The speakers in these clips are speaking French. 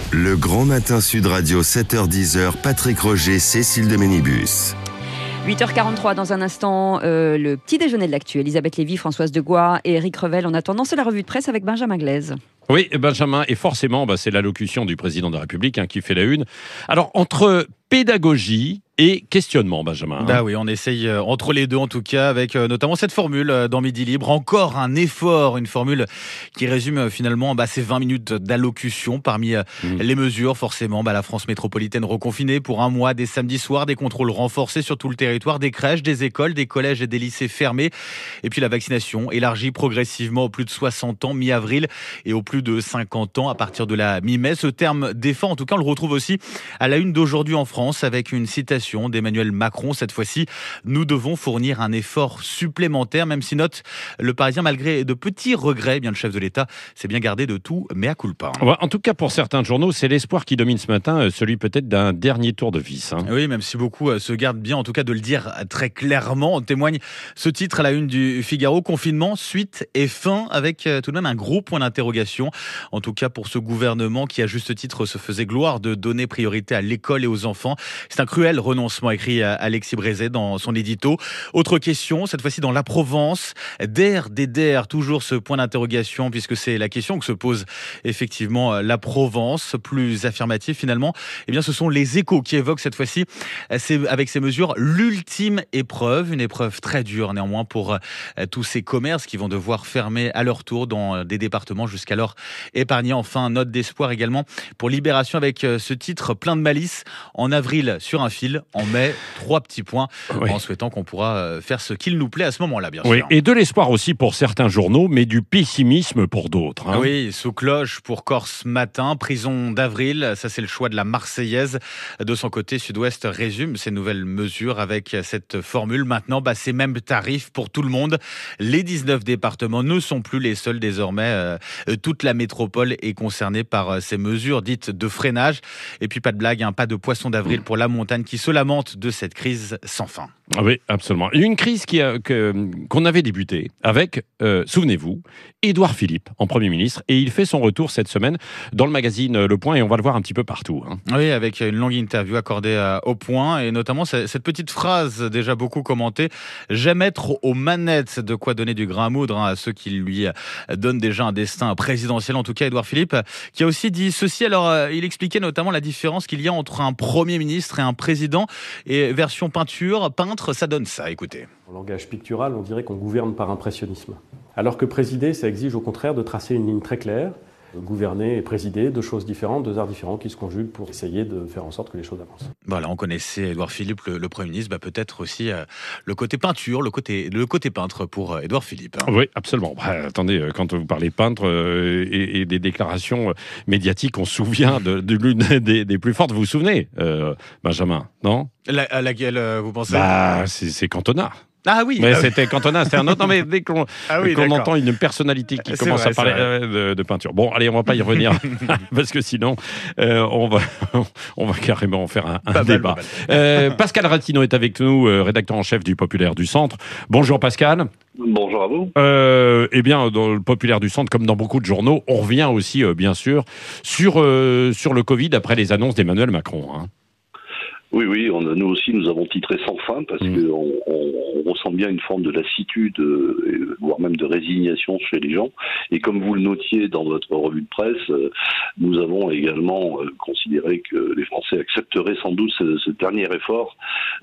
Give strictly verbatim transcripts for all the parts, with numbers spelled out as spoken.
Le Grand Matin Sud Radio, sept heures dix, Patrick Roger, Cécile de Ménibus. huit heures quarante-trois, dans un instant, euh, le petit déjeuner de l'actu. Elisabeth Lévy, Françoise Degois et Éric Revel. En attendant, c'est la revue de presse avec Benjamin Glaise. Oui, Benjamin, et forcément, bah, c'est l'allocution du président de la République hein, qui fait la une. Alors, entre pédagogie et questionnement, Benjamin. Bah oui, on essaye euh, entre les deux en tout cas, avec euh, notamment cette formule euh, dans Midi Libre. Encore un effort, une formule qui résume euh, finalement bah, ces vingt minutes d'allocution. Parmi euh, mmh. les mesures, forcément, bah, la France métropolitaine reconfinée pour un mois, des samedis soirs, des contrôles renforcés sur tout le territoire, des crèches, des écoles, des collèges et des lycées fermés. Et puis la vaccination élargie progressivement aux plus de soixante ans, mi-avril, et aux plus de cinquante ans à partir de la mi-mai. Ce terme d'effort, en tout cas, on le retrouve aussi à la une d'aujourd'hui en France, avec une citation d'Emmanuel Macron. Cette fois-ci, nous devons fournir un effort supplémentaire, même si note le Parisien, malgré de petits regrets, bien le chef de l'État s'est bien gardé de tout mea culpa. Ouais, en tout cas, pour certains journaux, c'est l'espoir qui domine ce matin, celui peut-être d'un dernier tour de vis. Hein. Oui, même si beaucoup se gardent bien, en tout cas, de le dire très clairement. En témoigne ce titre à la une du Figaro, confinement, suite et fin, avec tout de même un gros point d'interrogation. En tout cas, pour ce gouvernement qui, à juste titre, se faisait gloire de donner priorité à l'école et aux enfants. C'est un cruel renoncement, écrit Alexis Brézet dans son édito. Autre question, cette fois-ci dans la Provence. D E R, des D E R, toujours ce point d'interrogation, puisque c'est la question que se pose effectivement la Provence. Plus affirmative finalement, eh bien, ce sont les Échos qui évoquent cette fois-ci, avec ces mesures, l'ultime épreuve. Une épreuve très dure néanmoins pour tous ces commerces qui vont devoir fermer à leur tour dans des départements jusqu'alors épargnés. Enfin, note d'espoir également pour Libération avec ce titre plein de malice. En avril, sur un fil. En mai, trois petits points, oui. en souhaitant qu'on pourra faire ce qu'il nous plaît à ce moment-là, bien oui. sûr. Et de l'espoir aussi pour certains journaux, mais du pessimisme pour d'autres. Hein. Oui, sous cloche pour Corse Matin, prison d'avril, ça c'est le choix de la Marseillaise. De son côté, Sud-Ouest résume ces nouvelles mesures avec cette formule. Maintenant, bah, ces mêmes tarifs pour tout le monde. Les dix-neuf départements ne sont plus les seuls désormais. Euh, toute la métropole est concernée par ces mesures dites de freinage. Et puis pas de blague, hein, pas de poisson d'avril pour la montagne qui se lamente de cette crise sans fin. Ah oui, absolument. Une crise qui a, que, qu'on avait débutée avec, euh, souvenez-vous, Édouard Philippe en Premier ministre. Et il fait son retour cette semaine dans le magazine Le Point et on va le voir un petit peu partout. Hein. Oui, avec une longue interview accordée à, au Point et notamment cette petite phrase déjà beaucoup commentée. « J'aime être aux manettes », de quoi donner du grain à moudre hein, à ceux qui lui donnent déjà un destin présidentiel. En tout cas, Édouard Philippe qui a aussi dit ceci. Alors, euh, il expliquait notamment la différence qu'il y a entre un Premier ministre et un président. Et version peinture, peintre, ça donne ça, écoutez. En langage pictural, on dirait qu'on gouverne par impressionnisme. Alors que présider, ça exige au contraire de tracer une ligne très claire. Gouverner et présider, deux choses différentes, deux arts différents qui se conjuguent pour essayer de faire en sorte que les choses avancent. Voilà, on connaissait Édouard Philippe, le, le Premier ministre, bah peut-être aussi euh, le côté peinture, le côté, le côté peintre pour euh, Édouard Philippe. Hein. Oui, absolument. Bah, attendez, quand vous parlez peintre euh, et, et des déclarations médiatiques, on se souvient de, de l'une des, des plus fortes, vous vous souvenez, euh, Benjamin, non ? La, à laquelle euh, vous pensez ? Bah, c'est, c'est Cantona. Ah oui, mais ah c'était oui. Cantona, c'était un autre. Non mais dès qu'on, ah oui, qu'on entend une personnalité qui c'est commence vrai, à parler de, de peinture. Bon, allez, on va pas y revenir parce que sinon, euh, on va, on va carrément faire un, un pas débat. Mal, euh, Pascal Ratino est avec nous, euh, rédacteur en chef du Populaire du Centre. Bonjour Pascal. Bonjour à vous. Euh, eh bien, dans le Populaire du Centre, comme dans beaucoup de journaux, on revient aussi, euh, bien sûr, sur euh, sur le Covid après les annonces d'Emmanuel Macron. Hein. Oui, oui, on, nous aussi, nous avons titré sans fin parce mmh. qu'on on, on ressent bien une forme de lassitude, euh, voire même de résignation chez les gens. Et comme vous le notiez dans votre revue de presse, euh, nous avons également euh, considéré que les Français accepteraient sans doute ce, ce dernier effort,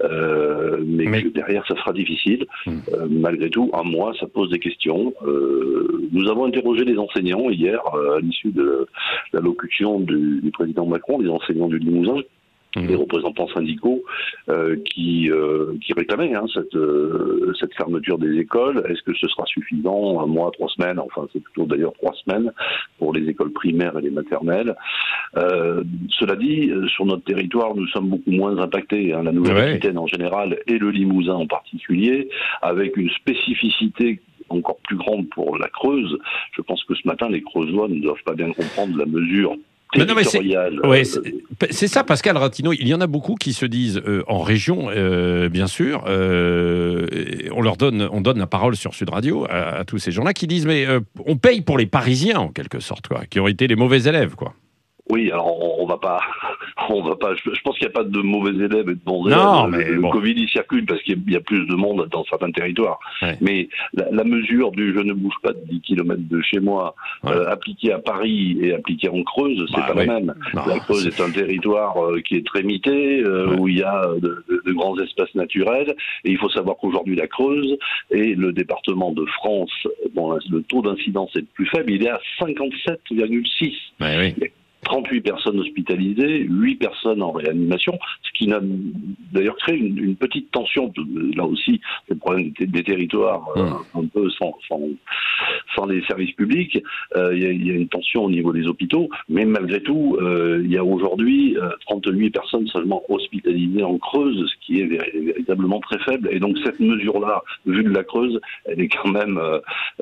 euh, mais, mais que derrière, ça sera difficile. Mmh. Euh, malgré tout, un mois, ça pose des questions. Euh, nous avons interrogé les enseignants hier, euh, à l'issue de l'allocution du, du président Macron, les enseignants du Limousin, les représentants syndicaux euh, qui euh, qui réclamaient hein, cette euh, cette fermeture des écoles. Est-ce que ce sera suffisant, un mois, trois semaines, enfin c'est plutôt d'ailleurs trois semaines pour les écoles primaires et les maternelles. Euh, cela dit, sur notre territoire, nous sommes beaucoup moins impactés, hein, la Nouvelle-Aquitaine ouais. en général et le Limousin en particulier, avec une spécificité encore plus grande pour la Creuse. Je pense que ce matin, les Creusois ne doivent pas bien comprendre la mesure. Non, non, mais c'est, ouais, c'est, c'est ça, Pascal Ratino. Il y en a beaucoup qui se disent euh, en région, euh, bien sûr. Euh, on leur donne, on donne la parole sur Sud Radio à, à tous ces gens-là qui disent mais euh, on paye pour les Parisiens en quelque sorte, quoi, qui ont été les mauvais élèves, quoi. Oui, alors on, on va pas, on va pas. Je, je pense qu'il n'y a pas de mauvais élèves et de bons élèves. Non, le, mais le bon. Covid il circule parce qu'il y a plus de monde dans certains territoires. Ouais. Mais la, la mesure du je ne bouge pas de dix kilomètres de chez moi, Ouais. euh, appliquée à Paris et appliquée en Creuse, c'est Bah, pas oui. la même. Non, la Creuse est... est un territoire euh, qui est très mité, euh, Ouais. où il y a de, de, de grands espaces naturels. Et il faut savoir qu'aujourd'hui la Creuse est le département de France dont le taux d'incidence est le plus faible. Il est à cinquante-sept virgule six. Ouais, oui. trente-huit personnes hospitalisées, huit personnes en réanimation, ce qui n'a d'ailleurs créé une, une petite tension. Là aussi, c'est le problème des, des territoires euh, mmh. un peu sans, sans, sans les services publics. Euh, il, y a, il y a une tension au niveau des hôpitaux, mais malgré tout, euh, il y a aujourd'hui euh, trente-huit personnes seulement hospitalisées en Creuse, ce qui est vé- véritablement très faible. Et donc cette mesure-là, vue de la Creuse, elle est quand même, euh,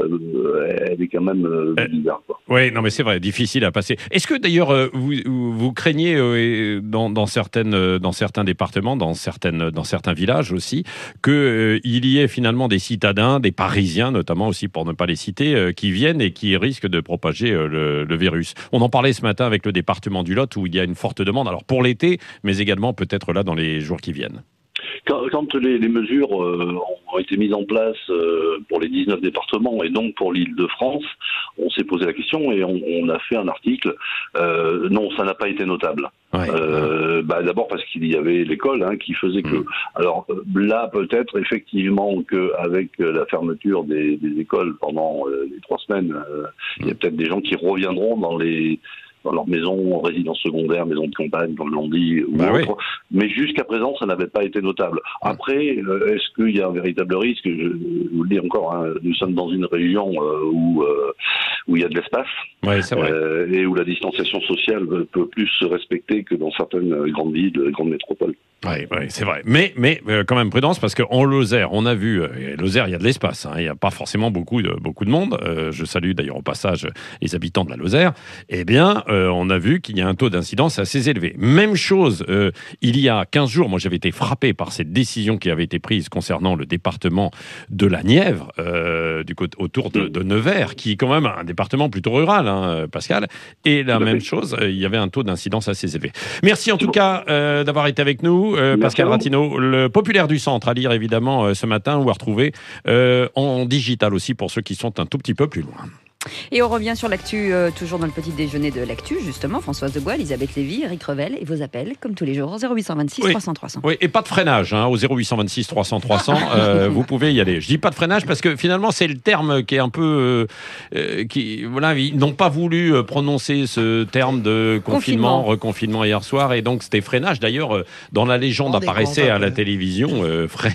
euh, elle est quand même euh, bizarre, quoi. Oui, non, mais c'est vrai, difficile à passer. Est-ce que d'ailleurs vous, vous craignez euh, dans, dans, certaines, dans certains départements, dans, certaines, dans certains villages aussi, qu'il euh, y ait finalement des citadins, des Parisiens notamment aussi, pour ne pas les citer, euh, qui viennent et qui risquent de propager euh, le, le virus? On en parlait ce matin avec le département du Lot où il y a une forte demande, alors pour l'été, mais également peut-être là dans les jours qui viennent. Quand, quand les, les mesures euh, ont été mises en place euh, pour les dix-neuf départements et donc pour l'Île-de-France, on s'est posé la question et on, on a fait un article. Euh, non, ça n'a pas été notable. Ouais, euh, ouais. Bah, d'abord parce qu'il y avait l'école hein, qui faisait que... Mmh. Alors là, peut-être effectivement qu'avec la fermeture des, des écoles pendant euh, les trois semaines, euh, mmh. il y a peut-être des gens qui reviendront dans les... dans leur maison, résidence secondaire, maison de campagne, comme l'on dit, ou bah autre. Oui. Mais jusqu'à présent, ça n'avait pas été notable. Après, euh, est-ce qu'il y a un véritable risque? Je, je vous le dis encore, hein, nous sommes dans une région euh, où, euh, où il y a de l'espace, ouais, c'est vrai. Euh, et où la distanciation sociale peut plus se respecter que dans certaines grandes villes, grandes métropoles. Oui, ouais, c'est vrai. Mais, mais euh, quand même prudence, parce qu'en Lozère, on a vu, euh, Lozère, il y a de l'espace, hein, il n'y a pas forcément beaucoup de, beaucoup de monde. Euh, je salue d'ailleurs au passage les habitants de la Lozère. Eh bien, euh, on a vu qu'il y a un taux d'incidence assez élevé. Même chose, euh, il y a quinze jours, moi j'avais été frappé par cette décision qui avait été prise concernant le département de la Nièvre, euh, du côté, autour de, de Nevers, qui est quand même un département plutôt rural, hein, Pascal. Et la même chose, euh, il y avait un taux d'incidence assez élevé. Merci en tout cas euh, d'avoir été avec nous. Euh, Pascal Ratino, le populaire du centre, à lire évidemment euh, ce matin ou à retrouver euh, en digital aussi pour ceux qui sont un tout petit peu plus loin. Et on revient sur l'actu, euh, toujours dans le petit déjeuner de l'actu, justement. Françoise de Gois, Elisabeth Lévy, Eric Revel et vos appels, comme tous les jours, zéro huit cent vingt-six oui. trois cents trois cents. Oui, et pas de freinage, hein, au zéro huit cent vingt-six trois cents trois cents, euh, vous pouvez y aller. Je dis pas de freinage parce que finalement, c'est le terme qui est un peu... Euh, qui, voilà, ils n'ont pas voulu prononcer ce terme de confinement, confinement. reconfinement hier soir, et donc c'était freinage. D'ailleurs, dans la légende apparaissait à la télévision, euh, frais,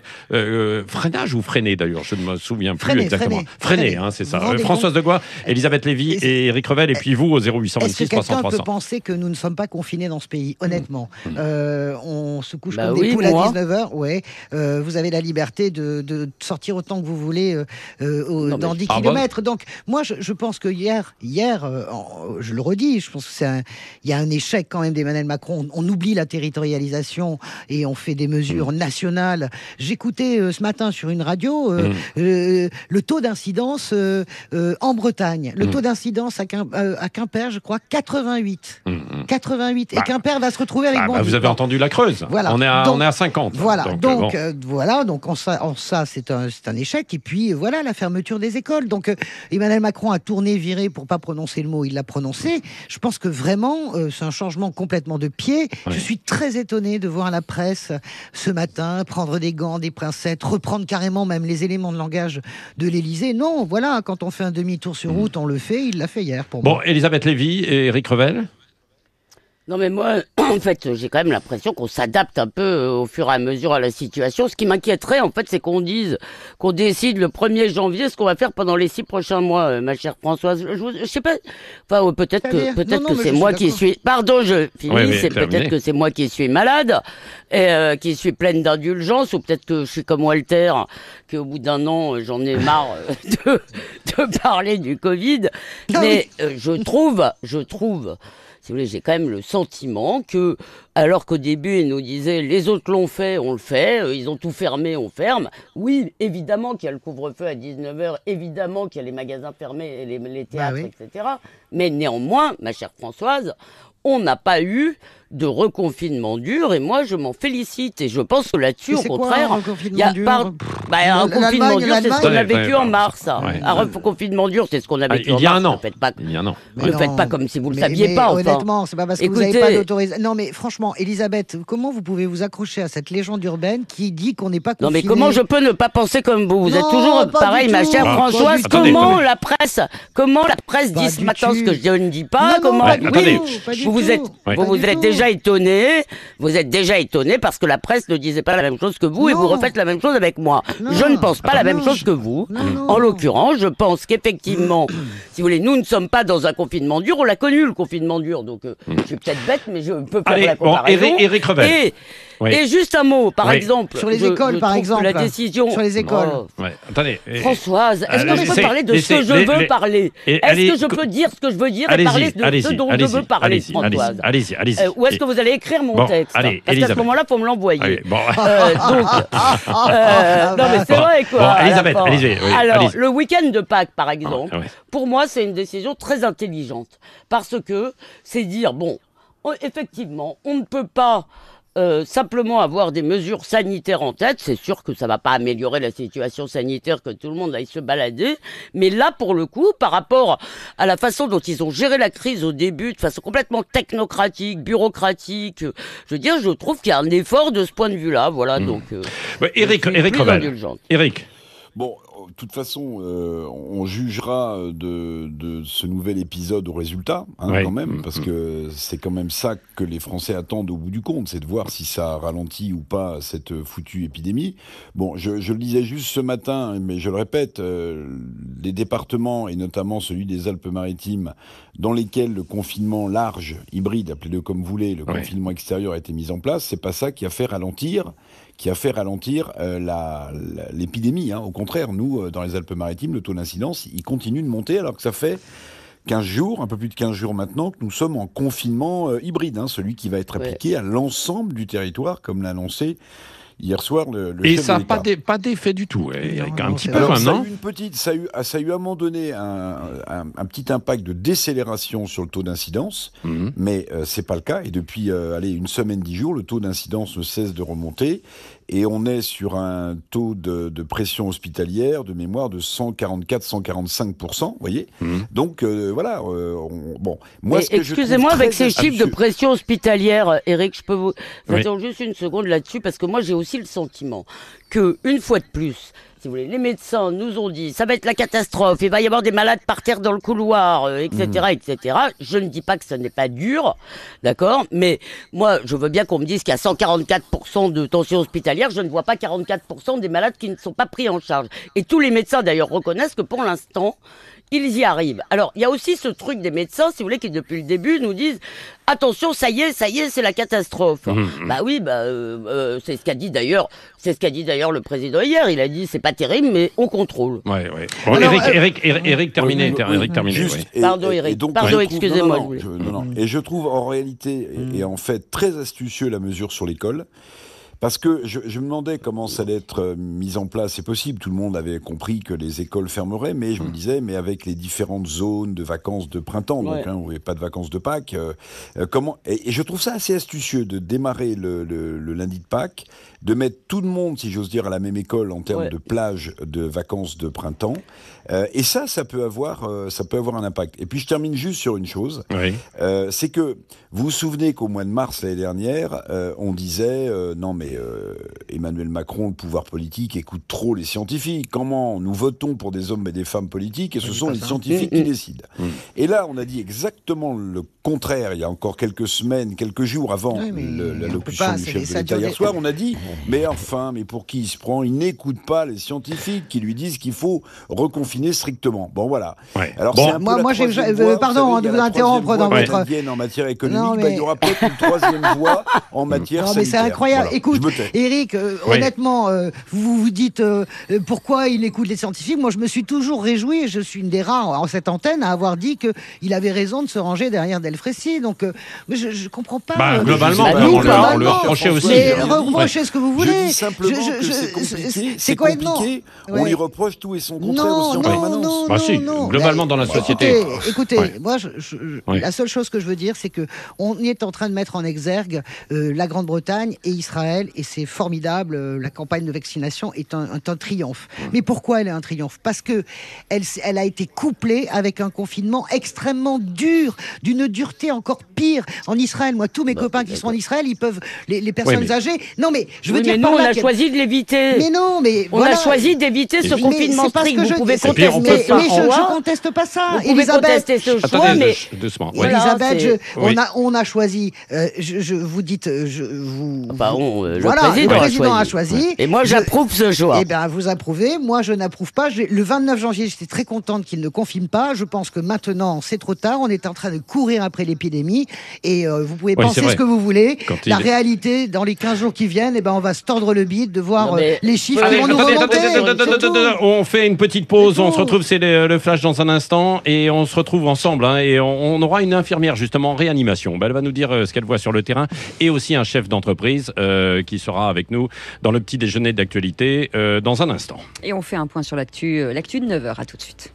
euh, freinage ou freiné d'ailleurs, je ne me souviens plus freiné, exactement. Freiné, freiné hein, c'est ça. Euh, Françoise de Gois, Elisabeth Lévy et, et Eric Revel, et puis vous au zéro huit cent vingt-six trois cents trois cents. Est-ce que quelqu'un peut penser que nous ne sommes pas confinés dans ce pays? Honnêtement, mmh. euh, on se couche bah comme oui, des poules moi. à dix-neuf heures. Ouais, euh, vous avez la liberté de, de sortir autant que vous voulez euh, euh, au, non, dans dix kilomètres. Donc, moi, je, je pense que hier, hier euh, je le redis, je pense qu'il y a un échec quand même d'Emmanuel Macron. On, on oublie la territorialisation et on fait des mesures mmh. nationales. J'écoutais euh, ce matin sur une radio euh, mmh. euh, le taux d'incidence euh, euh, en Bretagne. Le mmh. taux d'incidence à, Quim, euh, à Quimper, je crois, quatre-vingt-huit. Mmh. quatre-vingt-huit. Bah, et Quimper va se retrouver avec bah, Bondy. Bah, vous avez entendu la Creuse. Voilà. On est à, donc, on est à cinquante. Voilà. Donc, donc bon. euh, voilà. Donc, en ça, en ça c'est un, c'est un échec. Et puis, voilà, la fermeture des écoles. Donc, euh, Emmanuel Macron a tourné, viré pour pas prononcer le mot. Il l'a prononcé. Je pense que vraiment, euh, c'est un changement complètement de pied. Oui. Je suis très étonné de voir la presse ce matin prendre des gants, des pincettes, reprendre carrément même les éléments de langage de l'Élysée. Non, voilà, quand on fait un demi-tour sur route, on le fait. Il l'a fait hier pour bon, moi. Bon, Elisabeth Lévy et Eric Revel. Non mais moi, en fait, j'ai quand même l'impression qu'on s'adapte un peu au fur et à mesure à la situation. Ce qui m'inquiéterait, en fait, c'est qu'on dise, qu'on décide le premier janvier ce qu'on va faire pendant les six prochains mois, euh, ma chère Françoise. Je, je, je sais pas, enfin, peut-être que, peut-être que c'est moi qui suis, pardon, je finis, oui, oui, c'est peut-être que c'est moi qui suis malade, et euh, qui suis pleine d'indulgence, ou peut-être que je suis comme Walter, qu'au bout d'un an, j'en ai marre de, de parler du Covid. Mais euh, je trouve, je trouve, si vous voulez, j'ai quand même le sentiment que, alors qu'au début, ils nous disaient, les autres l'ont fait, on le fait, euh, ils ont tout fermé, on ferme. Oui, évidemment qu'il y a le couvre-feu à dix-neuf heures, évidemment qu'il y a les magasins fermés, les, les théâtres, bah oui. et cetera. Mais néanmoins, ma chère Françoise, on n'a pas eu de reconfinement dur, et moi je m'en félicite, et je pense que là-dessus, au contraire, il y a par... bah, un confinement dur, c'est ce qu'on a vécu ouais, en mars. Ouais, un reconfinement dur, c'est ce qu'on a vécu ah, en il y a mars. un an. Ne faites pas, il y a un an. Ne ouais. faites pas comme si vous le mais, saviez mais pas. Enfin. Honnêtement, c'est pas parce que Écoutez... vous n'avez pas d'autorisation. Non, mais franchement, Elisabeth, comment vous pouvez vous accrocher à cette légende urbaine qui dit qu'on n'est pas confiné? Non, mais comment je peux ne pas penser comme vous? Vous non, êtes toujours pareil, ma chère ah, Françoise. Comment la presse, comment la presse dit ce matin ce que je ne dis pas? Comment vous vous êtes, vous vous êtes déjà étonné. Vous êtes déjà étonné parce que la presse ne disait pas la même chose que vous non. et vous refaites la même chose avec moi. Non. Je ne pense pas ah, la même non. chose que vous. Non, non. En l'occurrence, je pense qu'effectivement, si vous voulez, nous ne sommes pas dans un confinement dur. On l'a connu, le confinement dur. Donc, euh, je suis peut-être bête, mais je peux faire Allez, la comparaison. Bon, Éric, Éric Revel. Et, oui. et juste un mot, par oui. exemple. Sur les je, écoles, je par exemple. La décision. Sur les écoles. Oh. Ouais. Attendez. Françoise, est-ce que je peux parler de ce que je veux parler? Est-ce que je peux dire ce que je veux dire et parler de ce dont je veux parler, Françoise? Allez-y, allez-y. Où est-ce que vous allez écrire mon texte? Allez, parce qu'à ce moment-là, il faut me l'envoyer. Allez, bon. euh, donc, euh, non mais c'est bon. vrai quoi. Bon, Elisabeth, allez-y. Oui, Alors, allez le week-end de Pâques, par exemple, ah, ouais. pour moi, c'est une décision très intelligente. Parce que c'est dire, bon, effectivement, on ne peut pas Euh, simplement avoir des mesures sanitaires en tête. C'est sûr que ça va pas améliorer la situation sanitaire, que tout le monde aille se balader, mais là pour le coup, par rapport à la façon dont ils ont géré la crise au début, de façon complètement technocratique, bureaucratique, je veux dire, je trouve qu'il y a un effort de ce point de vue-là, voilà. Mmh. Donc euh, ouais, Éric, Éric Revel. Éric. Bon, de toute façon, euh, on jugera de, de ce nouvel épisode au résultat, hein, oui. quand même, parce que c'est quand même ça que les Français attendent au bout du compte, c'est de voir si ça ralentit ou pas cette foutue épidémie. Bon, je, je le disais juste ce matin, mais je le répète, euh, les départements, et notamment celui des Alpes-Maritimes, dans lesquels le confinement large, hybride, appelez-le comme vous voulez, le oui. confinement extérieur a été mis en place, c'est pas ça qui a fait ralentir qui a fait ralentir euh, la, la, l'épidémie. Hein. Au contraire, nous, euh, dans les Alpes-Maritimes, le taux d'incidence, il continue de monter, alors que ça fait quinze jours, un peu plus de quinze jours maintenant, que nous sommes en confinement euh, hybride, hein, celui qui va être appliqué ouais. à l'ensemble du territoire, comme l'a annoncé hier soir le, le Et chef ça de n'a l'État. pas, d'e- pas d'effet du tout, Eric, un petit peu Alors, maintenant. Ça a eu une petite, ça a eu, ça a eu à un moment donné un, un, un petit impact de décélération sur le taux d'incidence, mmh. mais euh, c'est pas le cas. Et depuis, euh, allez, une semaine, dix jours, le taux d'incidence ne cesse de remonter. Et on est sur un taux de, de pression hospitalière, de mémoire, de cent quarante-quatre à cent quarante-cinq pour cent, vous voyez. Mmh. Donc, euh, voilà. Euh, on, bon, moi, ce que excusez-moi, je avec ces absurde... chiffres de pression hospitalière, Eric, je peux vous... Oui. Attends juste une seconde là-dessus, parce que moi, j'ai aussi le sentiment que, une fois de plus, si vous voulez, les médecins nous ont dit, ça va être la catastrophe, il va y avoir des malades par terre dans le couloir, euh, et cetera, mmh. et cetera. Je ne dis pas que ce n'est pas dur, d'accord, mais moi, je veux bien qu'on me dise qu'il y a cent quarante-quatre pour cent de tension hospitalière, je ne vois pas quarante-quatre pour cent des malades qui ne sont pas pris en charge. Et tous les médecins, d'ailleurs, reconnaissent que pour l'instant, ils y arrivent. Alors, il y a aussi ce truc des médecins, si vous voulez, qui depuis le début nous disent « Attention, ça y est, ça y est, c'est la catastrophe. Mmh. » Bah oui, bah, euh, euh, c'est ce qu'a dit d'ailleurs, c'est ce qu'a dit d'ailleurs le président hier. Il a dit « C'est pas terrible, mais on contrôle. » Ouais, ouais. Bon, Alors, Eric, euh, Eric, Eric, Eric, terminé. oui, Eric, terminé. Juste, oui. et, Pardon, Eric. Et donc, Pardon, je excusez-moi. Trouve, non, non, je, non, non. Et je trouve en réalité, et, et en fait, très astucieux la mesure sur l'école. Parce que je, je me demandais comment ça allait être euh, mis en place. C'est possible, tout le monde avait compris que les écoles fermeraient, mais je me disais, mais avec les différentes zones de vacances de printemps, ouais. donc hein, où il n'y avait pas de vacances de Pâques, euh, euh, comment et, et je trouve ça assez astucieux de démarrer le, le, le lundi de Pâques, de mettre tout le monde, si j'ose dire, à la même école en termes ouais. de plage de vacances de printemps. Euh, et ça, ça peut avoir, euh, ça peut avoir un impact. Et puis je termine juste sur une chose, oui. euh, c'est que vous vous souvenez qu'au mois de mars l'année dernière, euh, on disait euh, non mais euh, Emmanuel Macron, le pouvoir politique, écoute trop les scientifiques. Comment nous votons pour des hommes et des femmes politiques et ce oui, sont les ça. scientifiques mmh, qui mmh. décident. Mmh. Et là, on a dit exactement le contraire. Il y a encore quelques semaines, quelques jours avant oui, le, l'allocution du chef de l'État hier soir, on a dit mais enfin, mais pour qui il se prend? Il n'écoute pas les scientifiques qui lui disent qu'il faut reconfiner strictement. Bon, voilà. Ouais. Alors, bon. c'est un moi, moi j'ai, voie, pardon, de vous interrompre dans votre. En matière économique, non, mais... bah, il y aura peut-être une troisième voie en matière non, sanitaire. Mais c'est incroyable. Voilà. Écoute, Eric, euh, oui. honnêtement, euh, vous vous dites euh, pourquoi il écoute les scientifiques. Moi, je me suis toujours réjoui, et je suis une des rares en cette antenne à avoir dit qu'il avait raison de se ranger derrière El-Fressi. Donc, euh, mais je ne comprends pas. Bah, euh, globalement, je- on, nous, le- on le globalement, reprochait aussi. mais hein. reprochez ce que vous voulez. Je dis simplement Je- je- que c'est je- compliqué. c'est C'est quoi, non. compliqué. On Ouais. lui reproche tout et son contraire Non, aussi en non, permanence. non, Bah non, si, non. globalement, dans la Écoutez, société. Écoutez, Ouais. moi, je, je- Ouais. la seule chose que je veux dire, c'est que on est en train de mettre en exergue euh, la Grande-Bretagne et Israël, et c'est formidable. euh, La campagne de vaccination est un, un, un triomphe. Mais pourquoi elle est un triomphe? Parce que elle, s- elle a été couplée avec un confinement extrêmement dur, d'une dureté encore pire. En Israël, moi, tous mes copains qui sont en Israël, ils peuvent, les, les personnes Oui, mais- âgées. Non, mais je veux Oui, dire mais nous, par on là a qu'il y choisi de l'éviter. Mais non, mais On voilà. a choisi d'éviter ce Mais confinement c'est pas ce strict. que Vous je pouvez dis. Et puis, on contester peut ce Mais je, je choix. conteste pas ça. Vous pouvez Elisabeth, contester ce choix, Attendez, mais je- doucement. Oui. Voilà, Elisabeth, c'est- je- Oui. on, a, on a choisi, euh, je, je vous dites, euh, je, vous, Bah, on, euh, le voilà, président, le a président a choisi. choisi. Et moi, Je- j'approuve ce choix. Eh bien, vous approuvez. Moi, je n'approuve pas. J'ai- Le vingt-neuf janvier, j'étais très contente qu'il ne confine pas. Je pense que maintenant, c'est trop tard. On est en train de courir après l'épidémie. Et euh, vous pouvez Oui, penser c'est vrai. ce que vous voulez. Quand La il- réalité, dans les quinze jours qui viennent, eh ben, on va se tordre le bide de voir Non, mais- euh, les chiffres Allez, qui vont nous attendez, remonter. attendez, attendez, C'est attendez, tout. attendez, on fait une petite pause, C'est on tout. se retrouve, c'est le, le flash dans un instant, et on se retrouve ensemble, hein, et on, on aura une infirmière justement en réanimation. Ben, elle va nous dire euh, ce qu'elle voit sur le terrain, et aussi un chef d'entreprise euh, qui sera avec nous dans le petit déjeuner d'actualité euh, dans un instant. Et on fait un point sur l'actu, euh, l'actu de neuf heures. À tout de suite.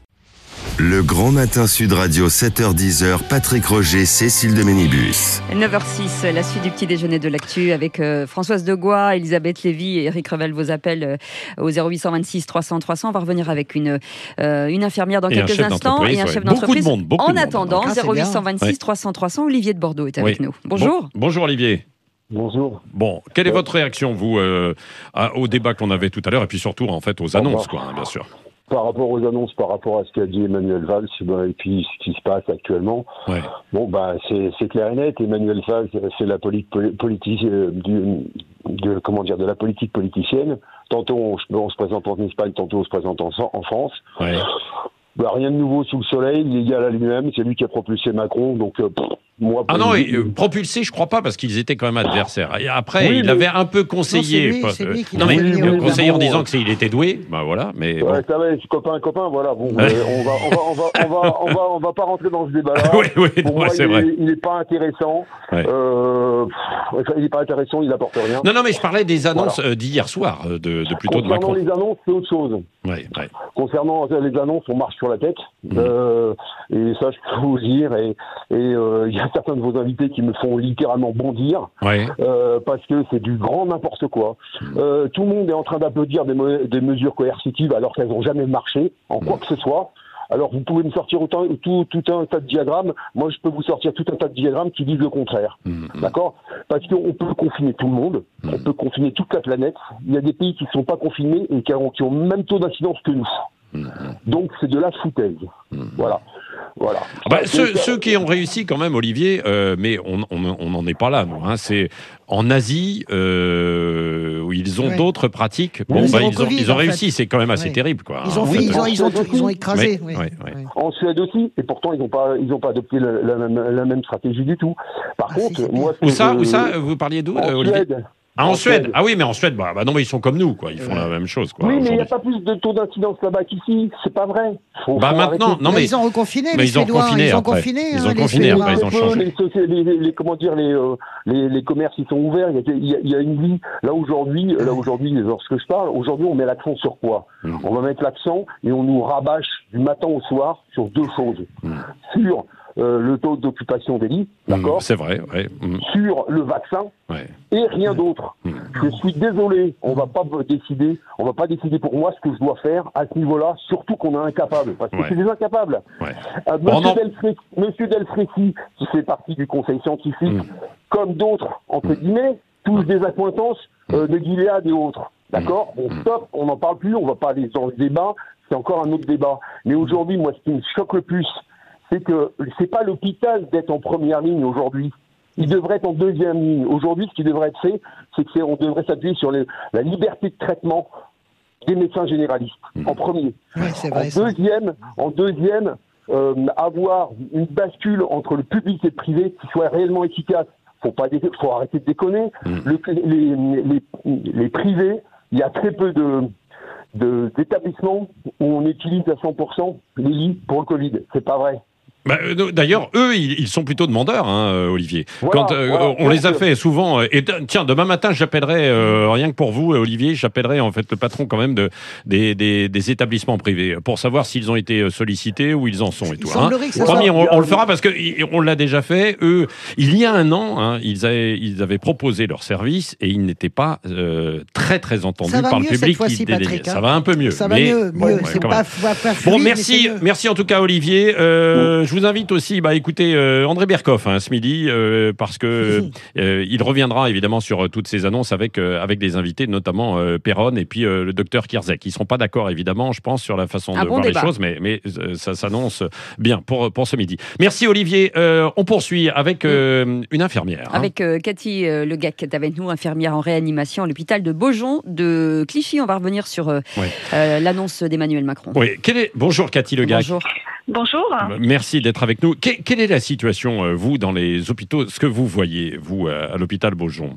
Le Grand Matin Sud Radio, sept heures dix, Patrick Roger, Cécile de Ménibus. neuf heures six, la suite du petit déjeuner de l'actu avec euh, Françoise Degois, Elisabeth Lévy et Eric Revel. Vos appels euh, au zéro huit cent vingt-six trois cents trois cents. On va revenir avec une, euh, une infirmière dans Et un quelques chef instants d'entreprise, et un ouais. chef Beaucoup de d'entreprise. monde, beaucoup En de monde. attendant, Ah, c'est zéro huit cent vingt-six bien. trois cents trois cents, Olivier de Bordeaux est avec Oui. nous. Bonjour. Bon- bonjour Olivier. Bonjour. Bon, quelle est votre réaction, vous, euh, à- au débat que l'on avait tout à l'heure, et puis surtout, en fait, aux annonces, quoi, hein, bien sûr. Par rapport aux annonces, par rapport à ce qu'a dit Emmanuel Valls, ben, et puis ce qui se passe actuellement, Ouais. bon, bah, c'est, c'est clair et net. Emmanuel Valls, c'est la politique politique euh, du, de comment dire, de la politique politicienne. Tantôt on, on se présente en Espagne, tantôt on se présente en, en France. Ouais. Bah, rien de nouveau sous le soleil. Il est égal à lui-même. C'est lui qui a propulsé Macron. Donc euh, pff, moi. Ah pour non, lui- et, euh, propulsé, je crois pas, parce qu'ils étaient quand même adversaires. Et après, Oui, il mais- avait un peu conseillé. Non, c'est lui, pas- c'est lui qui non, l'a mais fait, euh, oui, conseillé en oui, disant bon. que c'est- il était doué, bah voilà, mais bon. Ouais, ça va, copain, copain, voilà. Bon, Ouais. euh, on va, on va, on va, on va, on va, on va pas rentrer dans ce débat-là. Oui, oui, Pour non, moi, c'est il vrai. est- il n'est pas intéressant. Ouais. Euh, pff, il n'est pas intéressant, il apporte rien. Non, non, mais je parlais des annonces Voilà. euh, d'hier soir, euh, de, de plutôt de Concernant Macron. les annonces, c'est autre chose. Ouais, ouais. Concernant les annonces, on marche sur la tête. Mmh. Euh, et ça, je peux vous le dire. Et et, euh, il y a certains de vos invités qui me font littéralement bondir. Ouais. Euh, parce que c'est du grand n'importe quoi. Euh, tout le monde est en train d'applaudir des, mo- des mesures coercitives alors qu'elles n'ont jamais marché en quoi que ce soit. Alors vous pouvez me sortir autant, tout, tout un tas de diagrammes. Moi, je peux vous sortir tout un tas de diagrammes qui disent le contraire. Mmh. D'accord? Parce qu'on peut confiner tout le monde, on peut confiner toute la planète. Il y a des pays qui ne sont pas confinés et qui ont, qui ont le même taux d'incidence que nous. Donc c'est de la foutaise. Voilà. Voilà. Ah bah, Donc, ceux, euh, ceux qui ont réussi quand même, Olivier, euh, mais on n'en est pas là, nous. Hein, c'est en Asie, euh, où ils ont Ouais. d'autres pratiques. Bon, Le bah, zéro ils ont, Covid, ils ont en réussi, fait. c'est quand même assez Ouais. terrible. Quoi, Ils ont, hein, fait, en ils, fait. ont, ils, ont, ils ont écrasé. Oui, oui. oui, oui. Ouais. En Suède aussi, et pourtant ils n'ont pas, ils ont pas adopté la, la même, la même stratégie du tout. Par Ah, si, contre, c'est moi, ce Où que ça, je- où ça Vous parliez d'où, En euh, Olivier? Suède. Ah, en, En Suède. Suède. Ah oui, mais en Suède, bah, bah non, mais ils sont comme nous, quoi. Ils font la même chose, quoi. Oui, mais il n'y a aujourd'hui. pas plus de taux d'incidence là-bas qu'ici. C'est pas vrai. Faut, Bah faut maintenant, arrêter. non mais Ils ont reconfiné, mais les ils ont Suédois. confiné Ils ont après. confiné. Ils hein, ont les confiné Suédois. après, ils ont Un peu, changé. Les, soci- les, les- les- comment dire, les, euh, les, les commerces ils sont ouverts. Il y a, il y a- il y a une vie. Là aujourd'hui, là aujourd'hui, lorsque je parle, aujourd'hui, on met l'accent sur quoi? Mmh. On va mettre l'accent et on nous rabâche du matin au soir sur deux choses. Mmh. Sur euh, le taux d'occupation des lits, d'accord? Mmh, c'est vrai, ouais. Mmh, Sur le vaccin. ouais. Et rien d'autre. Mmh. Je suis désolé, on va pas me décider, on va pas décider pour moi ce que je dois faire à ce niveau-là, surtout qu'on est incapable, parce que Ouais. c'est des incapables. Ouais. Euh, Bon, Monsieur, non. Delfrécy, Monsieur Delfrécy, qui fait partie du conseil scientifique, Mmh. comme d'autres, entre guillemets, tous des accointances euh, de Gilead et autres. D'accord? Bon, stop, on n'en parle plus, on va pas aller dans le débat, c'est encore un autre débat. Mais aujourd'hui, moi, ce qui me choque le plus, c'est que c'est pas l'hôpital d'être en première ligne aujourd'hui. Il devrait être en deuxième ligne. Aujourd'hui, ce qui devrait être fait, c'est que c'est- on devrait s'appuyer sur les- la liberté de traitement des médecins généralistes, en premier. Oui, c'est En vrai. ça. deuxième, en deuxième euh, avoir une bascule entre le public et le privé qui soit réellement efficace. Faut pas, dé- faut arrêter de déconner. Le- les, les, les privés, il y a très peu de de- d'établissements où on utilise à cent pour cent les lits pour le Covid. C'est pas vrai. Bah, euh, d'ailleurs, eux, ils, ils sont plutôt demandeurs, hein, euh, Olivier. Voilà, Quand euh, voilà, on les a sûr. fait souvent, euh, et t- tiens, demain matin, j'appellerai euh, rien que pour vous, euh, Olivier, j'appellerai en fait le patron quand même de des, des, des établissements privés pour savoir s'ils ont été sollicités ou ils en sont et tout. Hein. Que Promis, on, on le fera parce que on l'a déjà fait. Eux, il y a un an, hein, ils avaient ils avaient proposé leur service et ils n'étaient pas euh, très très entendus Ça va par mieux le public. cette fois-ci, qui dédaignait. Patrick, hein. Ça va un peu mieux. Ça va mais, mieux, bon, mieux. ouais, c'est quand pas, même. pas, pas Bon, fluide, mais merci, c'est mieux. merci en tout cas, Olivier. Euh, je vous invite aussi, bah, écoutez euh, André Berkoff hein, ce midi, euh, parce que euh, il reviendra évidemment sur euh, toutes ces annonces avec euh, avec des invités, notamment euh, Perron et puis euh, le docteur Kierzek. Ils seront pas d'accord évidemment, je pense, sur la façon Un de bon voir débat. les choses, mais mais euh, ça s'annonce bien pour pour ce midi. Merci Olivier. Euh, on poursuit avec euh, une infirmière. hein. Avec euh, Cathy euh, Legac qui est avec nous, infirmière en réanimation à l'hôpital de Beaujon de Clichy. On va revenir sur euh, Ouais. euh, l'annonce d'Emmanuel Macron. Oui. Quel est... Bonjour Cathy Legac. Bonjour. Bonjour. Merci d'être avec nous. Que- quelle est la situation, euh, vous, dans les hôpitaux, ce que vous voyez, vous, à, à l'hôpital Beaujon?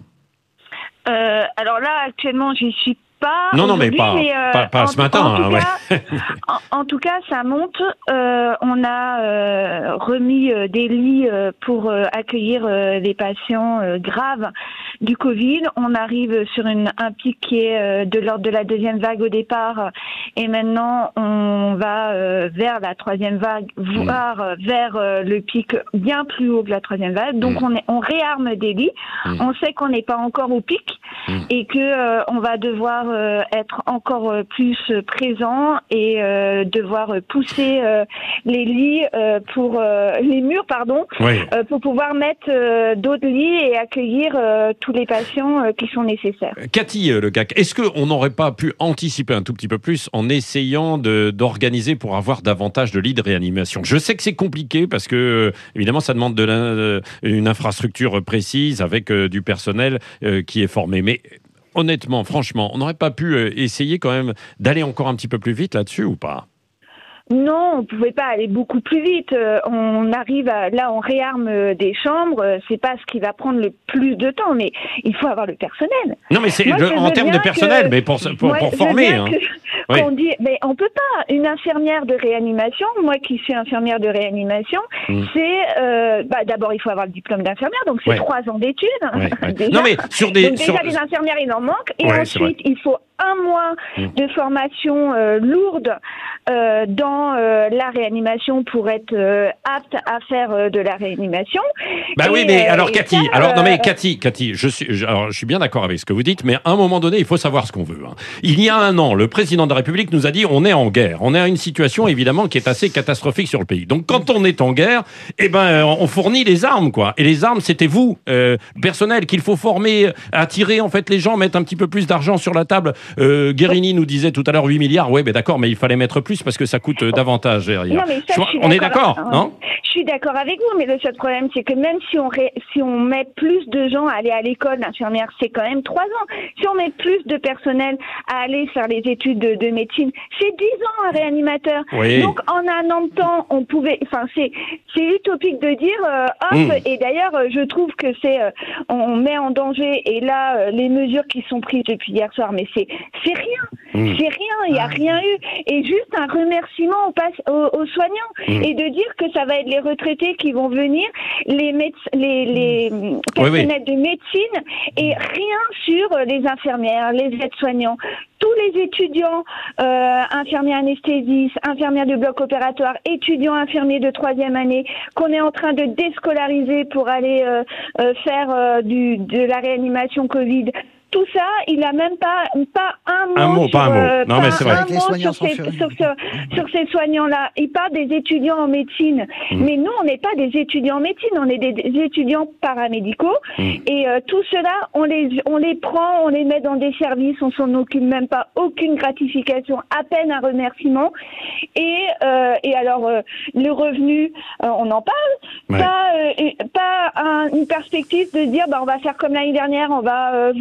Euh, alors là, actuellement, j'y suis pas. Non, non, mais aujourd'hui, pas, mais, euh, pas, pas en, ce matin. En tout, hein, cas, ouais. en, en tout cas, ça monte. Euh, on a euh, remis euh, des lits euh, pour euh, accueillir euh, les patients euh, graves du Covid. On arrive sur une, un pic qui est euh, de l'ordre de la deuxième vague au départ. Et maintenant, on va euh, vers la troisième vague, voire euh, vers euh, le pic bien plus haut que la troisième vague. Donc, Mm. on, est, on réarme des lits. Mm. On sait qu'on n'est pas encore au pic Mm. et que euh, on va devoir euh, être encore euh, plus euh, présent et euh, devoir euh, pousser euh, les lits euh, pour euh, les murs, pardon, Oui. euh, pour pouvoir mettre euh, d'autres lits et accueillir euh, tous les patients euh, qui sont nécessaires. Cathy euh, Legac, est-ce qu'on n'aurait pas pu anticiper un tout petit peu plus en essayant de- d'organiser pour avoir davantage de lits de réanimation? Je sais que c'est compliqué parce que, euh, évidemment, ça demande de la- euh, une infrastructure précise avec euh, du personnel euh, qui est formé. Mais honnêtement, franchement, on n'aurait pas pu euh, essayer quand même d'aller encore un petit peu plus vite là-dessus ou pas? Non, on pouvait pas aller beaucoup plus vite. Euh, on arrive à, là, on réarme euh, des chambres. euh, C'est pas ce qui va prendre le plus de temps, mais il faut avoir le personnel. Non, mais c'est Moi, le- je en veux termes bien de personnel, que- mais pour, pour, Moi, pour je veux former. bien hein. que- Oui. qu'on dit, mais on peut pas. Une infirmière de réanimation, moi qui suis infirmière de réanimation, Mm. c'est euh, bah, d'abord il faut avoir le diplôme d'infirmière, donc c'est Ouais. trois ans d'études. Ouais, ouais. déjà. Non, mais sur des- Donc, sur- déjà les infirmières il en manque, et Ouais, c'est vrai. ensuite il faut un mois Mm. de formation euh, lourde euh, dans euh, la réanimation pour être euh, apte à faire euh, de la réanimation. Bah Et, oui, mais euh, alors et Cathy, ça, alors non mais euh, Cathy, Cathy, je suis, je, alors je suis bien d'accord avec ce que vous dites, mais à un moment donné, il faut savoir ce qu'on veut. hein. Il y a un an, le président de la République nous a dit on est en guerre, on est à une situation évidemment qui est assez catastrophique sur le pays. Donc quand on est en guerre, eh ben euh, on fournit les armes quoi. Et les armes, c'était vous, euh, personnel, qu'il faut former, attirer en fait les gens, mettre un petit peu plus d'argent sur la table. Euh, Guérini nous disait tout à l'heure huit milliards, ouais, ben d'accord, mais il fallait mettre plus parce que ça coûte euh, davantage derrière. Non, mais ça, Je vois- je suis on est d'accord, hein. non? Je suis d'accord avec vous, mais le seul problème, c'est que même si on, ré- si on met plus de gens à aller à l'école d'infirmière, c'est quand même trois ans. Si on met plus de personnel à aller faire les études de, de médecine, c'est dix ans un réanimateur. Oui. Donc en un an de temps, on pouvait. Enfin, c'est c'est utopique de dire euh, hop. Mm. Et d'ailleurs, euh, je trouve que c'est euh, on met en danger. Et là, euh, les mesures qui sont prises depuis hier soir, mais c'est c'est rien, Mm. c'est rien. Il n'y a rien eu. Et juste un remerciement aux, pass- aux, aux soignants Mm. et de dire que ça va être les retraités qui vont venir, les médec- les, les oui. personnels de médecine et rien sur les infirmières, les aides-soignants. Tous les étudiants, euh, infirmiers anesthésistes, infirmières de bloc opératoire, étudiants infirmiers de troisième année, qu'on est en train de déscolariser pour aller euh, euh, faire euh, du, de la réanimation Covid. Tout ça, il n'a même pas, pas un mot, Un mot, sur, pas un mot. euh, Non, mais c'est vrai. un Les mot soignants sur, sont ces, furieux. sur, ce- sur ces soignants-là. Il parle des étudiants en médecine. Mm. Mais nous, on n'est pas des étudiants en médecine, on est des, des étudiants paramédicaux. Mm. Et euh, tout cela, on les, on les prend, on les met dans des services, on s'en occupe même pas, aucune gratification, à peine un remerciement. Et, euh, et alors, euh, le revenu, euh, on en parle, Ouais. pas, euh, pas un- une perspective de dire, bah, on va faire comme l'année dernière, on va euh, vous donner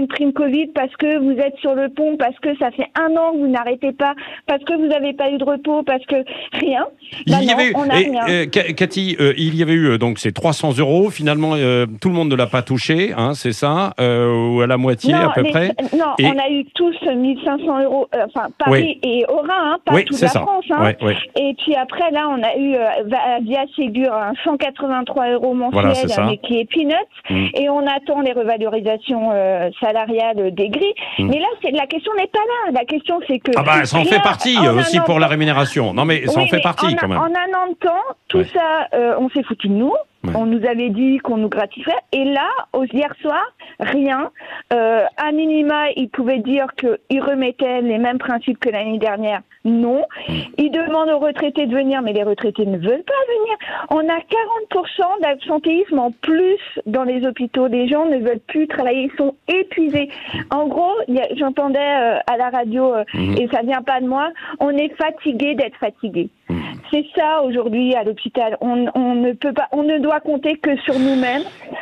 une prime Covid parce que vous êtes sur le pont, parce que ça fait un an que vous n'arrêtez pas, parce que vous n'avez pas eu de repos, parce que rien. Bah il y non, avait eu, on a et, rien. euh, Cathy, euh, il y avait eu euh, donc ces trois cents euros. Finalement, euh, tout le monde ne l'a pas touché, hein, c'est ça, euh, ou à la moitié non, à peu les, près. Non, et... on a eu tous mille cinq cents euros, euh, enfin Paris oui. et Haut-Rhin, hein, pas oui, toute c'est la ça. France. Hein. Ouais, ouais. Et puis après, là, on a eu euh, via Ségur hein, cent quatre-vingt-trois euros mensuels, voilà, mais qui est peanuts. Mmh. Et on attend les revalorisations euh, salariales des grilles. Mmh. Mais là, c'est, la question n'est pas là. La question, c'est que... Ah bah, ça en fait partie aussi pour la rémunération. Non, mais ça oui, en fait partie en, quand même. En un an de temps, tout ouais. ça, euh, on s'est foutu de nous. Ouais. On nous avait dit qu'on nous gratifierait. Et là, hier soir, rien. Euh, à minima, ils pouvaient dire qu'ils remettaient les mêmes principes que l'année dernière. Non. Mmh. Ils demandent aux retraités de venir, mais les retraités ne veulent pas venir. On a quarante pour cent d'absentéisme en plus dans les hôpitaux. Les gens ne veulent plus travailler. Ils sont épuisés. En gros, y a, j'entendais euh, à la radio, euh, mmh. et ça vient pas de moi, on est fatigué d'être fatigué. Mmh. C'est ça aujourd'hui à l'hôpital. On, on ne peut pas, on ne doit compter que sur nous-mêmes.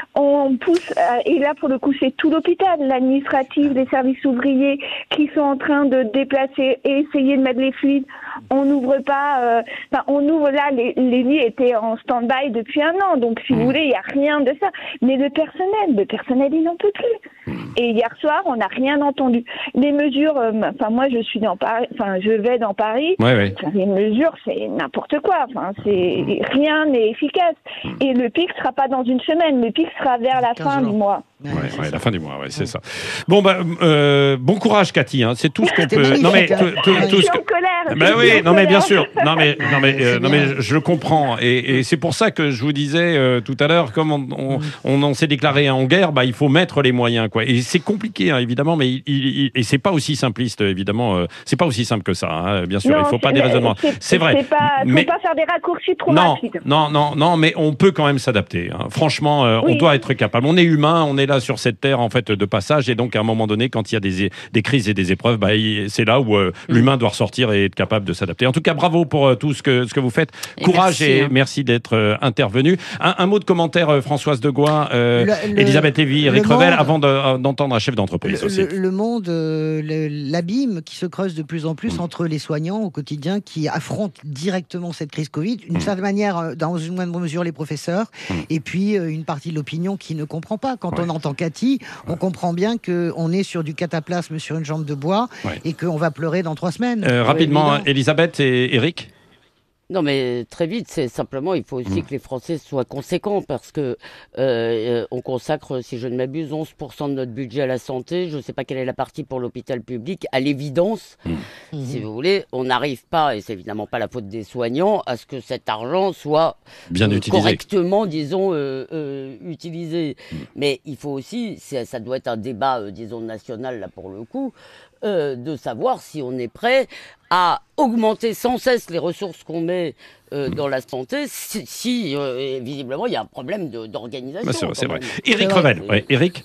On pousse, euh, et là pour le coup c'est tout l'hôpital, l'administratif, les services ouvriers qui sont en train de déplacer et essayer de mettre les fluides. On n'ouvre pas, euh, enfin on ouvre là, les, les lits étaient en stand-by depuis un an, donc si mmh. vous voulez il n'y a rien de ça. Mais le personnel, le personnel il n'en peut plus. Mmh. Et hier soir on n'a rien entendu. Les mesures, enfin euh, moi je suis dans Paris, enfin je vais dans Paris. Ouais, ouais. Les mesures c'est n'importe quoi. Enfin c'est mmh. rien n'est efficace. Mmh. Et le pic sera pas dans une semaine, le pic sera vers la fin jours. du mois. Ouais, ouais, la fin du mois, ouais, c'est ouais. ça. Bon, bah, euh, bon courage, Cathy. Hein, c'est tout ce qu'on peut. Non mais, tout, tout, tout je suis ce que... en colère. Bah oui, non mais bien sûr. Non mais, non mais, euh, non mais, je le comprends. Et, et c'est pour ça que je vous disais euh, tout à l'heure, comme on, on, on, on s'est déclaré en guerre, bah il faut mettre les moyens, quoi. Et c'est compliqué, hein, évidemment, mais il, il, il, et c'est pas aussi simpliste, évidemment. Euh, c'est pas aussi simple que ça, hein, bien sûr. Non, il faut pas des raisonnements. C'est, c'est vrai. C'est pas, mais faut pas faire des raccourcis trop non, rapides. Non, non, non, mais on peut quand même s'adapter. Hein. Franchement, euh, oui. on doit être capable. On est humain, on est là sur cette terre en fait de passage, et donc à un moment donné, quand il y a des, des crises et des épreuves, bah, c'est là où euh, mmh. l'humain doit ressortir et être capable de s'adapter. En tout cas, bravo pour euh, tout ce que ce que vous faites. Et Courage merci, et hein. merci d'être euh, intervenu. Un, un mot de commentaire, euh, Françoise Degois, euh, le, le, Elisabeth Lévy, Eric Revel, avant de, euh, d'entendre un chef d'entreprise le, aussi. Le, le monde, euh, le, l'abîme qui se creuse de plus en plus mmh. entre les soignants au quotidien qui affrontent directement cette crise Covid, d'une mmh. certaine manière, dans une moindre mesure, les professeurs, mmh. et puis euh, une partie de l'opinion qui ne comprend pas. Quand ouais. on entend Cathy, on ouais. comprend bien qu'on est sur du cataplasme sur une jambe de bois ouais. et qu'on va pleurer dans trois semaines. Euh, rapidement, Elisabeth et Eric. Non, mais très vite, c'est simplement, il faut aussi mmh. que les Français soient conséquents parce que euh, on consacre, si je ne m'abuse, onze pour cent de notre budget à la santé. Je ne sais pas quelle est la partie pour l'hôpital public. À l'évidence, mmh. si vous voulez, on n'arrive pas, et c'est évidemment pas la faute des soignants, à ce que cet argent soit bien euh, utilisé. correctement, disons, euh, euh, utilisé. Mmh. Mais il faut aussi, ça doit être un débat, euh, disons, national, là, pour le coup, euh, de savoir si on est prêt à augmenter sans cesse les ressources qu'on met euh, dans la santé, si, si euh, visiblement il y a un problème de, d'organisation. Bah c'est vrai. C'est vrai. Éric Revel, ouais. Éric.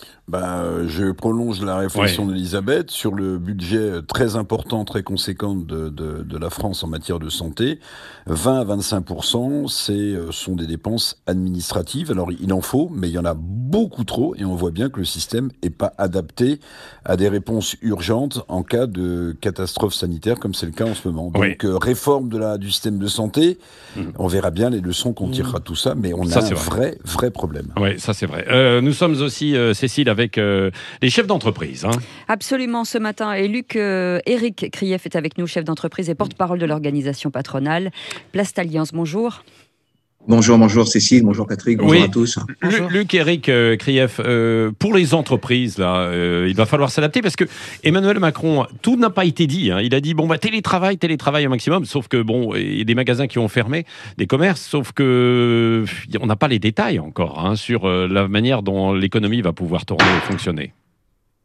Ben, je prolonge la réflexion ouais. d'Elisabeth sur le budget très important, très conséquent de, de, de la France en matière de santé. vingt à vingt-cinq pour cent, c'est, sont des dépenses administratives. Alors, il en faut, mais il y en a beaucoup trop, et on voit bien que le système n'est pas adapté à des réponses urgentes en cas de catastrophe sanitaire, comme c'est le cas en ce moment. Donc, oui. euh, réforme de la, du système de santé, mmh. on verra bien les leçons qu'on tirera de tout ça, mais on ça, a un vrai. vrai, vrai problème. Oui, ça c'est vrai. Euh, nous sommes aussi, euh, Cécile, avec euh, les chefs d'entreprise. Hein. Absolument, ce matin. Et Luc, euh, Éric Krief est avec nous, chef d'entreprise et porte-parole de l'organisation patronale. Place Alliance, bonjour. Bonjour, bonjour Cécile, bonjour Patrick, bonjour oui. à tous. Bonjour. Luc, Éric euh, Krief, euh, pour les entreprises, là, euh, il va falloir s'adapter parce que Emmanuel Macron, tout n'a pas été dit. Hein. Il a dit bon bah télétravail, télétravail au maximum, sauf que bon, il y a des magasins qui ont fermé, des commerces, sauf que on n'a pas les détails encore hein, sur euh, la manière dont l'économie va pouvoir tourner et fonctionner.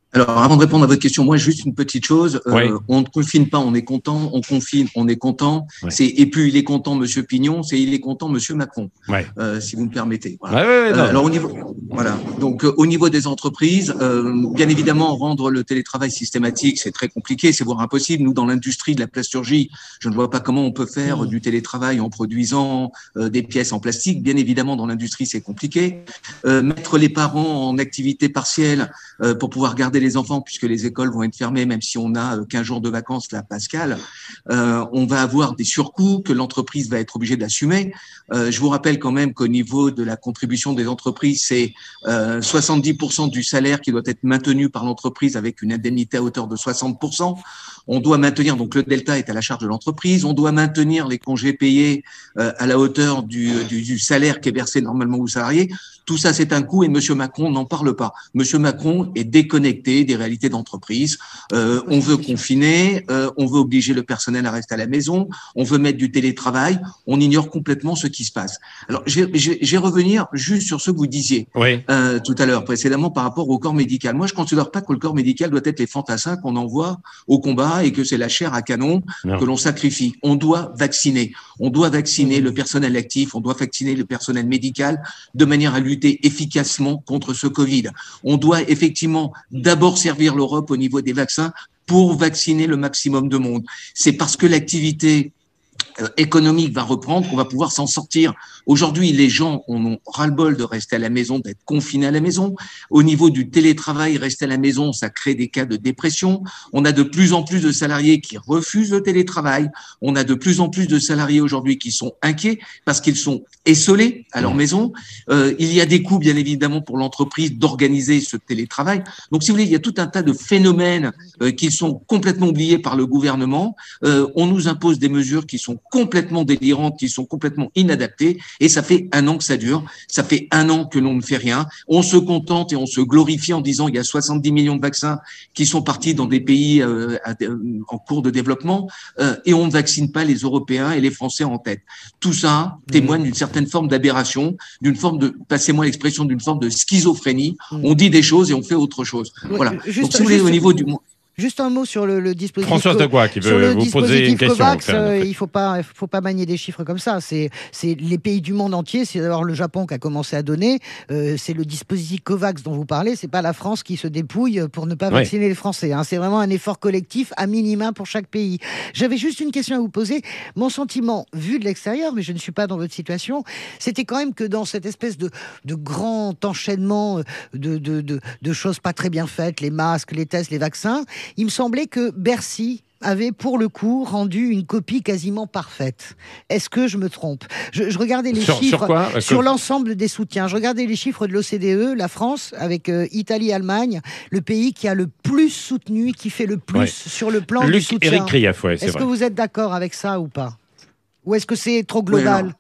Alors, avant de répondre à votre question, moi, juste une petite chose. Euh, Oui. On ne confine pas, on est content. On confine, on est content. Ouais. C'est et puis il est content, Monsieur Pignon. C'est il est content, Monsieur Macron. Ouais. Euh, si vous me permettez. Voilà. Ouais, ouais, ouais, non. Euh, alors au niveau, voilà. Donc euh, au niveau des entreprises, euh, bien évidemment, rendre le télétravail systématique, c'est très compliqué, c'est voire impossible. Nous, dans l'industrie de la plasturgie, je ne vois pas comment on peut faire du télétravail en produisant euh, des pièces en plastique. Bien évidemment, dans l'industrie, c'est compliqué. Euh, mettre les parents en activité partielle euh, pour pouvoir garder les enfants, puisque les écoles vont être fermées, même si on a quinze jours de vacances, là, Pascal, euh, on va avoir des surcoûts que l'entreprise va être obligée d'assumer. Euh, je vous rappelle quand même qu'au niveau de la contribution des entreprises, c'est euh, soixante-dix pour cent du salaire qui doit être maintenu par l'entreprise avec une indemnité à hauteur de soixante pour cent. On doit maintenir, donc le delta est à la charge de l'entreprise, on doit maintenir les congés payés euh, à la hauteur du, du, du salaire qui est versé normalement aux salariés. Tout ça, c'est un coût et M. Macron n'en parle pas. M. Macron est déconnecté des réalités d'entreprise. Euh, on veut confiner, euh, on veut obliger le personnel à rester à la maison, on veut mettre du télétravail, on ignore complètement ce qui se passe. Alors, je vais, je vais, je vais revenir juste sur ce que vous disiez Oui. euh, tout à l'heure, précédemment, par rapport au corps médical. Moi, je ne considère pas que le corps médical doit être les fantassins qu'on envoie au combat et que c'est la chair à canon Non. que l'on sacrifie. On doit vacciner. On doit vacciner le personnel actif, on doit vacciner le personnel médical de manière à lutter efficacement contre ce Covid. On doit effectivement d'abord servir l'Europe au niveau des vaccins pour vacciner le maximum de monde. C'est parce que l'activité euh, économique va reprendre qu'on va pouvoir s'en sortir. Aujourd'hui, les gens en ont ras-le-bol de rester à la maison, d'être confinés à la maison. Au niveau du télétravail, rester à la maison, ça crée des cas de dépression. On a de plus en plus de salariés qui refusent le télétravail. On a de plus en plus de salariés aujourd'hui qui sont inquiets parce qu'ils sont esselés à leur maison. Euh, il y a des coûts, bien évidemment, pour l'entreprise d'organiser ce télétravail. Donc, si vous voulez, il y a tout un tas de phénomènes euh, qui sont complètement oubliés par le gouvernement. Euh, on nous impose des mesures qui sont complètement délirantes, qui sont complètement inadaptées. Et ça fait un an que ça dure. Ça fait un an que l'on ne fait rien. On se contente et on se glorifie en disant il y a soixante-dix millions de vaccins qui sont partis dans des pays euh, à, euh, en cours de développement euh, et on ne vaccine pas les Européens et les Français en tête. Tout ça témoigne d'une certaine forme d'aberration, d'une forme de, passez-moi l'expression, d'une forme de schizophrénie. On dit des choses et on fait autre chose. Voilà. Juste, Donc, si vous voulez, au niveau du... Juste un mot sur le, le dispositif. Françoise de Gois qui veut vous poser une question. COVAX, en fait. euh, il ne faut pas, faut pas manier des chiffres comme ça. C'est, c'est les pays du monde entier. C'est d'abord le Japon qui a commencé à donner. Euh, c'est le dispositif COVAX dont vous parlez. C'est pas la France qui se dépouille pour ne pas vacciner ouais. les Français. Hein. C'est vraiment un effort collectif à minima pour chaque pays. J'avais juste une question à vous poser. Mon sentiment, vu de l'extérieur, mais je ne suis pas dans votre situation, c'était quand même que dans cette espèce de, de grand enchaînement de, de, de, de choses pas très bien faites, les masques, les tests, les vaccins, il me semblait que Bercy avait pour le coup rendu une copie quasiment parfaite. Est-ce que je me trompe ? je, je regardais les sur, chiffres sur, quoi sur l'ensemble des soutiens. Je regardais les chiffres de l'O C D E, la France, avec euh, Italie, Allemagne, le pays qui a le plus soutenu, qui fait le plus ouais. sur le plan Luc, du soutien. Éric Krief, ouais, c'est Est-ce vrai. que vous êtes d'accord avec ça ou pas ? Ou est-ce que c'est trop global ? Oui, alors...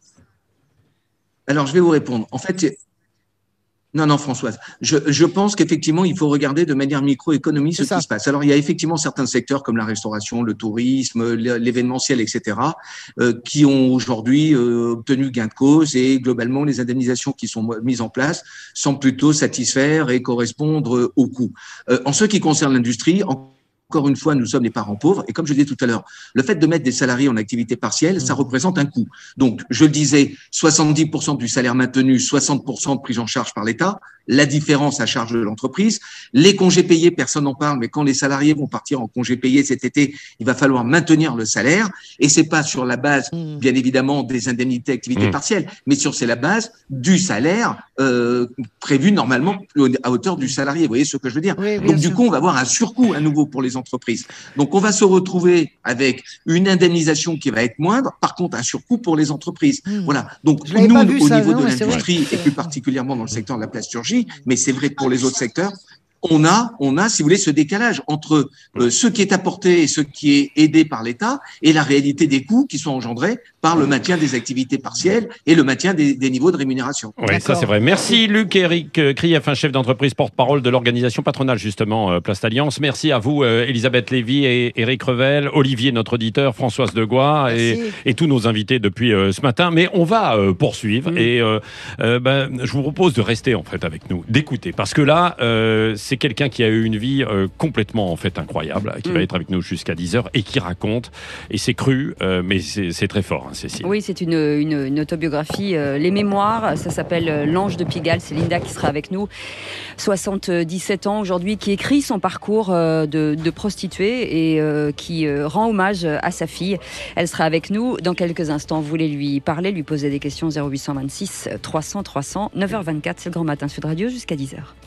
alors, je vais vous répondre. En fait, Non, non, Françoise. Je, je pense qu'effectivement, il faut regarder de manière microéconomique ce qui se passe. Alors, il y a effectivement certains secteurs comme la restauration, le tourisme, l'événementiel, et cetera, euh, qui ont aujourd'hui euh, obtenu gain de cause et globalement, les indemnisations qui sont mises en place semblent plutôt satisfaire et correspondre au coût. Euh, en ce qui concerne l'industrie, en Encore une fois, nous sommes des parents pauvres. Et comme je le disais tout à l'heure, le fait de mettre des salariés en activité partielle, ça représente un coût. Donc, je le disais, soixante-dix pour cent du salaire maintenu, soixante pour cent pris en charge par l'État. La différence à charge de l'entreprise. Les congés payés, personne n'en parle, mais quand les salariés vont partir en congés payés cet été, il va falloir maintenir le salaire. Et c'est pas sur la base, bien évidemment, des indemnités activité mmh. partielle, mais sur c'est la base du salaire euh, prévu normalement à hauteur du salarié. Vous voyez ce que je veux dire ? Oui, Donc, sûr. du coup, on va avoir un surcoût à nouveau pour les entreprises. Donc, on va se retrouver avec une indemnisation qui va être moindre, par contre, un surcoût pour les entreprises. Mmh. Voilà. Donc, nous, au ça, niveau non, de l'industrie, et plus particulièrement dans le secteur de la plasturgie, mais c'est vrai pour les autres secteurs, on a, on a, si vous voulez, ce décalage entre euh, ce qui est apporté et ce qui est aidé par l'État et la réalité des coûts qui sont engendrés par le maintien des activités partielles et le maintien des, des niveaux de rémunération. Oui, ça c'est vrai. Merci Luc et Éric Krief, un chef d'entreprise porte-parole de l'organisation patronale justement euh, Place d'Alliance. Merci à vous euh, Elisabeth Lévy et Éric Revel, Olivier notre auditeur, Françoise de Gois et, et tous nos invités depuis euh, ce matin. Mais on va euh, poursuivre mmh. et euh, euh, ben, je vous propose de rester en fait avec nous, d'écouter parce que là euh, c'est quelqu'un qui a eu une vie euh, complètement en fait incroyable, qui mmh. va être avec nous jusqu'à dix heures et qui raconte, et c'est cru, euh, mais c'est, c'est très fort, hein, Cécile. Oui, c'est une, une, une autobiographie, euh, Les Mémoires, ça s'appelle euh, L'Ange de Pigalle, c'est Linda qui sera avec nous, soixante-dix-sept ans aujourd'hui, qui écrit son parcours euh, de, de prostituée et euh, qui euh, rend hommage à sa fille. Elle sera avec nous dans quelques instants. Vous voulez lui parler, lui poser des questions, zéro huit cent vingt-six trois cents trois cents, neuf heures vingt-quatre, c'est le Grand Matin Sud Radio jusqu'à dix heures.